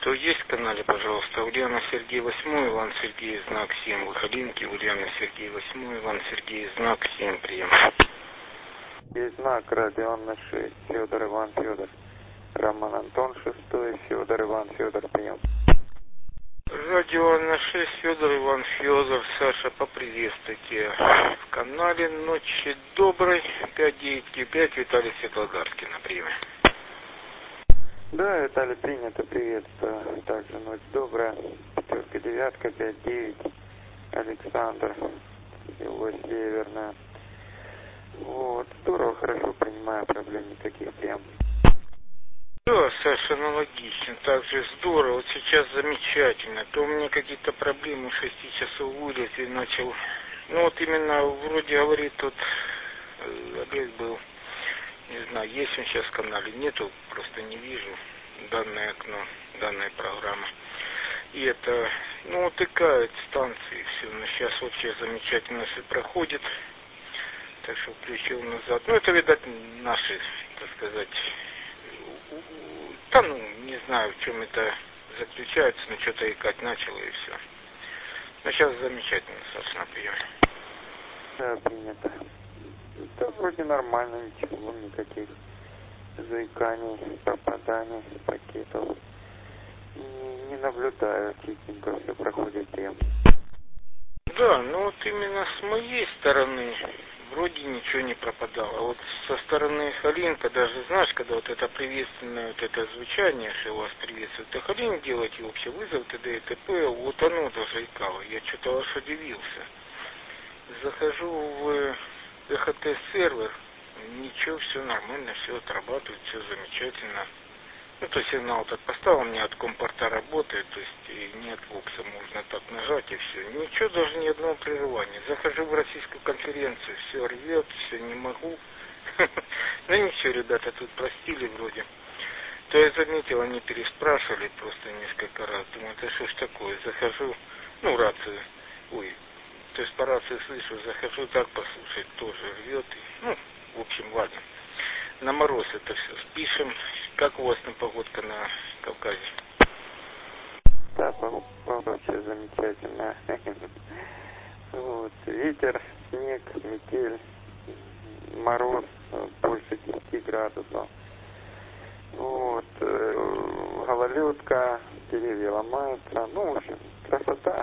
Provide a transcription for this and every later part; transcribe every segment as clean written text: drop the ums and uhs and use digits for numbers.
Кто есть в канале, пожалуйста? Ульяна Сергей 8, Иван Сергей, знак 7. Выходинки, Ульяна Сергей 8, Иван Сергей, знак 7. Прием. Есть знак Родион на 6, Федор Иван Федор. Роман Антон 6, Федор Иван Федор. Прием. Радио на 6, Федор Иван Федор. Саша, поприветствуйте. В канале Ночи Доброй, 595, Виталий Светлодарский на приеме. Да, Виталий, принято, приветствую. Также ночь добрая. 5, 9, 5, 9. Александр, его северная. Вот, здорово, хорошо принимаю, проблем никаких прям. Да, Саша, аналогично. Также здорово. Вот сейчас замечательно. То у меня какие-то проблемы, 6 часов вылез и начал. Ну вот именно, вроде говорит, тут объект был. Не знаю, есть он сейчас в канале, нету, просто не вижу данное окно, данная программа. И это, ну, утыкают станции, все. Но сейчас вообще замечательно все проходит. Так что включил назад. Ну, это, видать, наши, так сказать, там, ну, не знаю, в чем это заключается, но что-то икать начало и все. Но сейчас замечательно, Саша, на приеме. Да, принято. Да, вроде нормально, ничего, никаких заиканий, пропаданий, пакетов. Не наблюдаю, чистенько все проходит прям. Да, ну вот именно с моей стороны вроде ничего не пропадало. Вот со стороны Халинка, даже знаешь, когда вот это приветственное вот это звучание, что вас приветствует, а Халин делать общий вызов, т.д. и т.п., вот оно даже икало. Я что-то аж удивился. Захожу в ЭХТ-сервер, ничего, все нормально, все отрабатывает, все замечательно. Ну, то сигнал так поставил, у меня от компорта работает, то есть и не от вокса, можно так нажать и все. Ничего, даже ни одного прерывания. Захожу в российскую конференцию, все рвет, все не могу. Ну ничего, ребята тут простили вроде. То я заметил, они переспрашивали просто несколько раз. Думаю, это что ж такое? Захожу, ну, рацию, ой, то есть по рации слышу, захожу так послушать, тоже рвет. Ну, в общем, ладно. На мороз это все спишем. Как у вас там погодка на Кавказе? Да, вообще замечательно. Вот, ветер, снег, метель, мороз больше 10 градусов. Вот, гололедка, деревья ломаются. Ну, в общем, красота.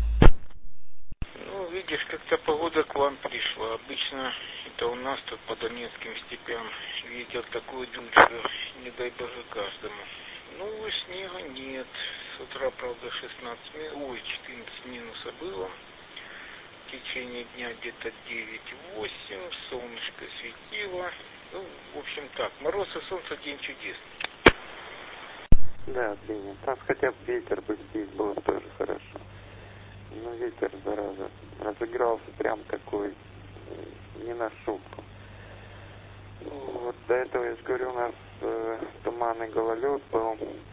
Ну, видишь, как-то погода к вам пришла. Обычно это у нас тут по Донецким степям ветер такой дуть, что не дай боже каждому. Ну, снега нет. С утра, правда, 14 минуса было. В течение дня где-то 9-8, солнышко светило. Ну, в общем так, мороз и солнце, день чудесный. Да, принято. Там хотя бы ветер бы здесь был тоже хорошо. Но ветер, зараза, разыгрался прям такой, не на шутку. Вот до этого, я же говорю, у нас туманный гололед был,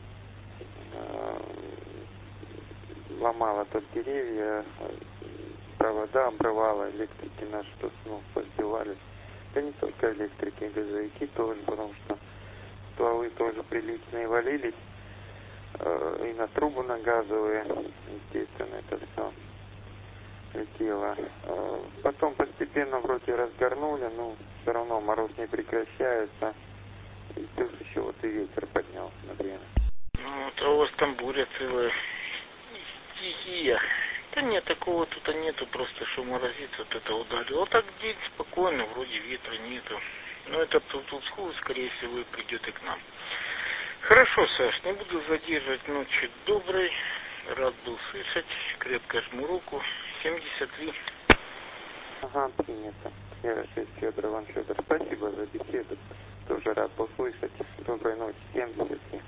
ломало тут деревья, провода обрывало, электрики наши тут, ну, позбивались. Да не только электрики, газовики тоже, потому что стволы тоже приличные валились, и на трубу на газовые, естественно, это все летело. Потом постепенно вроде разгорнули, но все равно мороз не прекращается, и плюс еще вот и ветер поднялся на время. Ну, вот а у вас там буря целая, стихия. Да нет, такого тут нету, просто что морозит, вот это ударило. Вот так день спокойно, вроде ветра нету. Но это тут скорее всего, и придет и к нам. Хорошо, Саш, не буду задерживать. Ночи доброй. Рад был слышать. Крепко жму руку. 73. Ага, принято. Я Федор Иван Федор. Спасибо за беседу. Тоже рад был слышать. Доброй ночи. 73.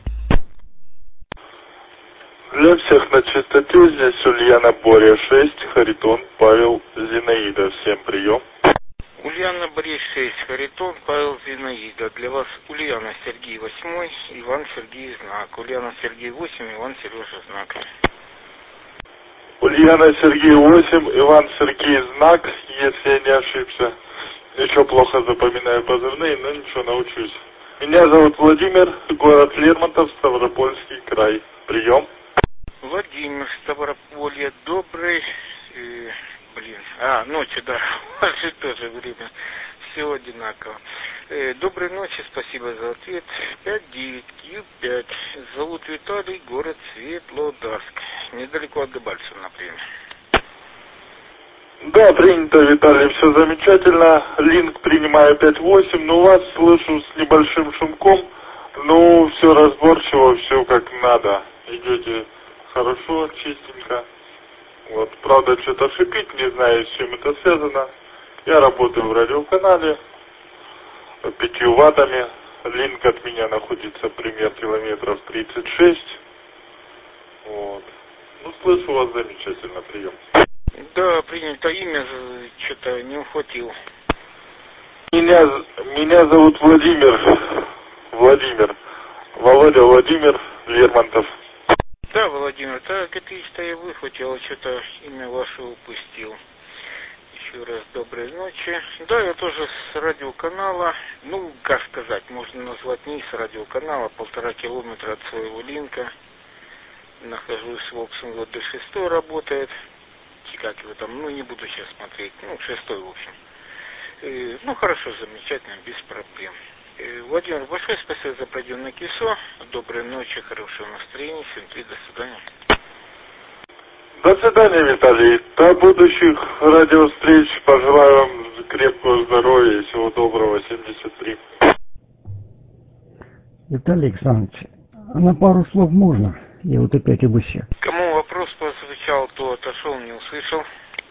Для всех на чистоте, здесь Ульяна Боря 6, Харитон, Павел, Зинаида. Всем прием. Ульяна Борей 6, Харитон, Павел, Зинаида. Для вас Ульяна Сергей 8, Иван Сергей знак. Ульяна Сергей 8, Иван Сережа знак. Ульяна Сергей 8, Иван Сергей знак, если я не ошибся. Еще плохо запоминаю позывные, но ничего, научусь. Меня зовут Владимир, город Лермонтов, Ставропольский край. Прием. Владимир, Ставрополье, добрый, ночи, да, ваше тоже время, все одинаково. Доброй ночи, спасибо за ответ. 59Q5, зовут Виталий, город Светлодарск, недалеко от Дебальцева, например. Да, принято, Виталий, все замечательно. Линк принимаю 5.8, но вас слышу с небольшим шумком. Ну, все разборчиво, все как надо. Идете хорошо, чистенько. Вот, правда, что-то шипит, не знаю, с чем это связано. Я работаю в радиоканале 5 ваттами. Линк от меня находится примерно километров 36. Вот. Ну, слышу вас замечательно, прием. Да, принято имя, что-то не ухватил. Меня зовут Владимир. Володя Владимир Лермонтов. Да, Владимир, так это я выхватил, что-то имя ваше упустил. Еще раз доброй ночи. Да, я тоже с радиоканала, ну, как сказать, можно назвать не с радиоканала, 1,5 километра от своего линка. Нахожусь, в общем, вот до 6 работает. Как его там, ну, не буду сейчас смотреть, ну, 6, в общем. Ну, хорошо, замечательно, без проблем. Владимир, большое спасибо за проведенное КИСО. Доброй ночи, хорошего настроения. Всем до свидания. До свидания, Виталий. До будущих радиовстреч. Пожелаю вам крепкого здоровья и всего доброго. 73. Виталий Александрович, на пару слов можно? Я вот опять обыщу. Кому вопрос прозвучал, то отошел, не услышал.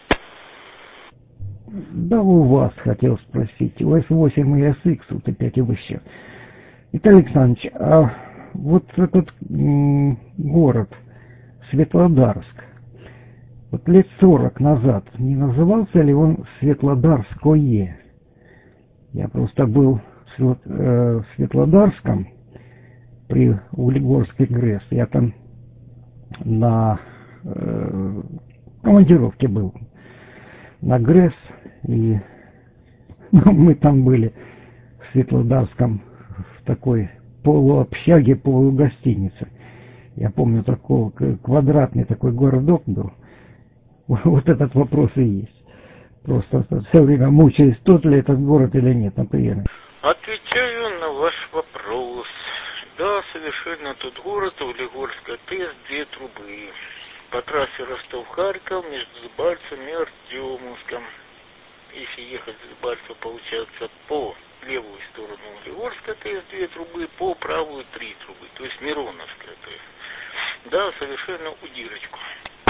Да, у вас хотел спросить. ОС-8 и SX, вот опять обыщу. Виталий Александрович, а вот этот город Светлодарск, вот лет 40 назад, не назывался ли он Светлодарское? Я просто был в Светлодарском при Углегорской ГРЭС. Я там на командировке был на ГРЭС, и мы там были в Светлодарском в такой полуобщаге, полугостинице. Я помню, такой квадратный такой городок был. Вот этот вопрос и есть. Просто все время мучаюсь, тот ли этот город или нет, например. Отвечаю на ваш вопрос. Да, совершенно тот город, Углегорская ТЭС, 2 трубы. По трассе Ростов-Харьков между Дебальцевым и Артемовском. Если ехать с Дебальцева, получается по левую сторону Углегорская ТЭС, 2 трубы, по правую 3 трубы. То есть Мироновская ТЭС. Да, совершенно удирочку.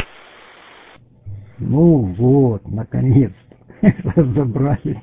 Ну вот, наконец-то разобрались.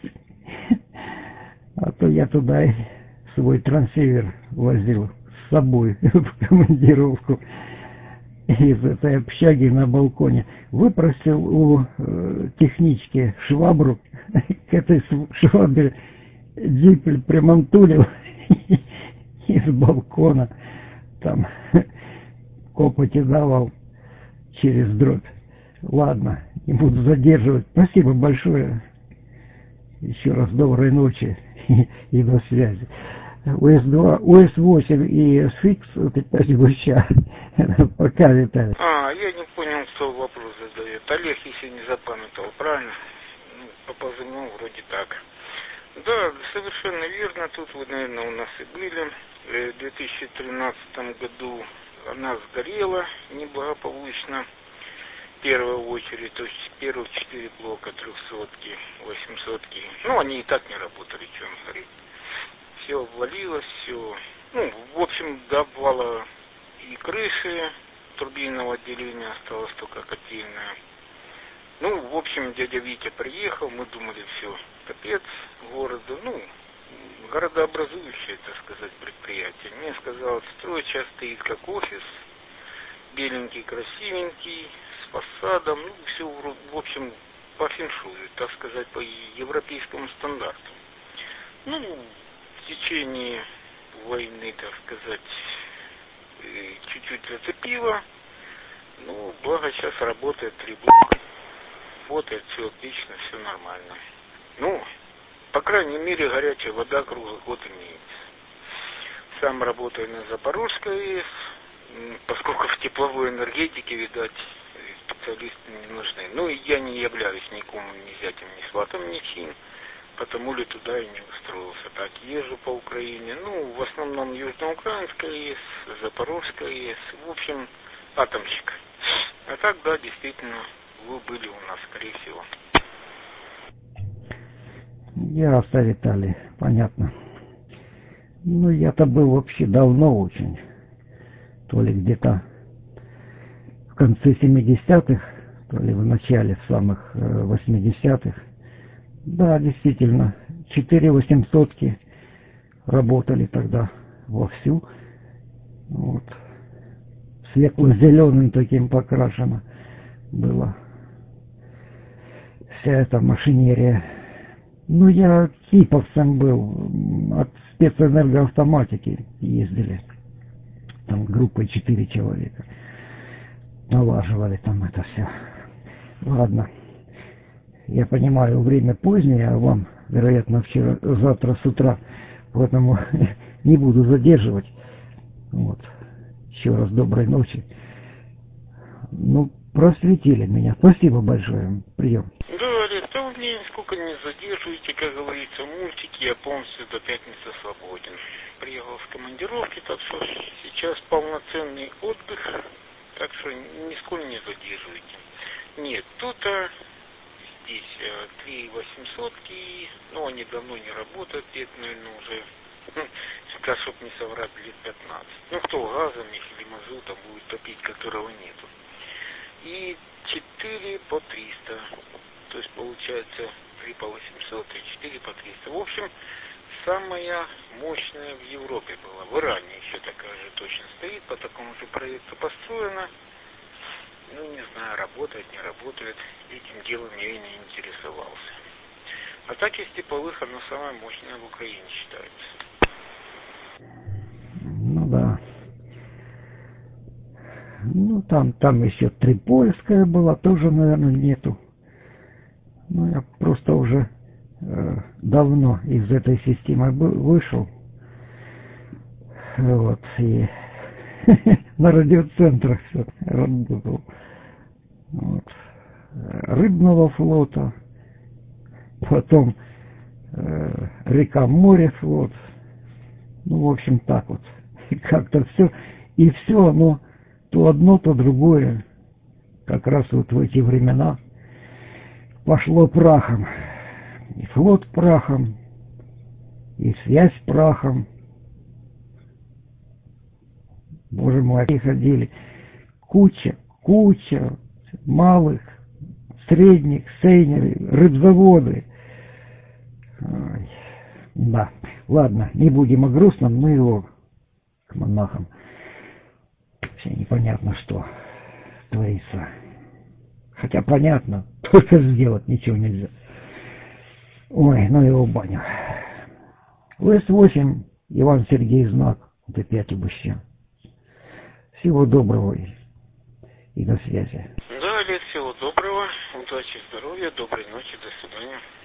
А то я туда свой трансивер возил с собой в командировку из этой общаги на балконе. Выпросил у технички швабру, к этой швабре диппель примантулил из балкона, там копоти давал через дробь. Ладно, не буду задерживать. Спасибо большое. Еще раз доброй ночи и до связи. ОС-2, ОС-8 и SX, вот опять гуща. Пока, Виталий. Я не понял, кто вопрос задает. Олег, если не запамятовал, правильно? Ну, по позывному вроде так. Да, совершенно верно. Тут вы, наверное, у нас и были. В 2013 году она сгорела неблагополучно. В первую очередь, то есть первых 4 блока, 300-ки, 800-ки. Ну, они и так не работали, что им говорить. Все обвалилось, все. Ну, в общем, до обвала и крыши турбинного отделения осталась только котельная. Ну, в общем, дядя Витя приехал, мы думали, все, капец городу, ну, городообразующее, так сказать, предприятие. Мне сказал, строй сейчас стоит как офис, беленький, красивенький, с фасадом, ну, все, в общем, по феншую, так сказать, по европейскому стандарту. Ну, в течение войны, так сказать, чуть-чуть зацепило. Ну, благо сейчас работает 3 блока. Работает все отлично, все нормально. Ну, по крайней мере, горячая вода круглый год имеется. Сам работаю на Запорожской АЭС. поскольку в тепловой энергетике, видать, специалисты не нужны. Ну и я не являюсь никому ни зятем, ни сватом, ни чьим, потому ли туда и не устроился. Так, езжу по Украине, ну, в основном Южноукраинская ЕС, Запорожская ЕС, в общем, атомщик. А так, да, действительно, вы были у нас, скорее всего. Ясно, Виталий, понятно. Ну, я-то был вообще давно очень. То ли где-то в конце 70-х, то ли в начале, в самых 80-х. Да, действительно, 4800-ки работали тогда вовсю. Вот. Светло-зеленым таким покрашено была вся эта машинерия. Ну, я киповцем был, от спецэнергоавтоматики ездили. Там группой 4 человека. Налаживали там это все. Ладно. Я понимаю, время позднее, а вам, вероятно, завтра с утра, поэтому не буду задерживать. Вот. Еще раз доброй ночи. Ну, просветили меня. Спасибо большое. Прием. Да, Олег, да вы меня нисколько не задерживаете, как говорится, мультики, я полностью до пятницы свободен. Приехал с командировки, так что сейчас полноценный отдых, так что нисколько не задерживайте. Нет, тут здесь 3800, но они давно не работают, это, наверное, уже, как чтоб не соврать, лет 15. Ну, кто газом или мазутом будет топить, которого нету. И 4 по 300. То есть получается 3 по 800 и 4 по 300. В общем, самая мощная в Европе была. В Иране еще такая же точно стоит, по такому же проекту построена. Ну, не знаю, работает, не работает. Этим делом я и не интересовался. А так из тепловых она самая мощная в Украине считается. Ну да. Ну, там еще Трипольская была, тоже, наверное, нету. Ну, я просто уже давно из этой системы вышел. Вот, и на радиоцентрах все работал. Вот. Рыбного флота, потом река-море флот. Ну, в общем, так вот. И как-то все, и все оно, то одно, то другое, как раз вот в эти времена пошло прахом. И флот прахом, и связь прахом. Боже мой, они ходили. Куча малых, средних, сейнеры, рыбзаводы. Ой, да, ладно, не будем о грустном, ну его к монахам. Все непонятно, что творится. Хотя понятно, только сделать ничего нельзя. Ой, ну его в баню. ЛС-8, Иван Сергей Знак, вот опять обыща. Всего доброго и до связи. Да, Олег, всего доброго, удачи, здоровья, доброй ночи, до свидания.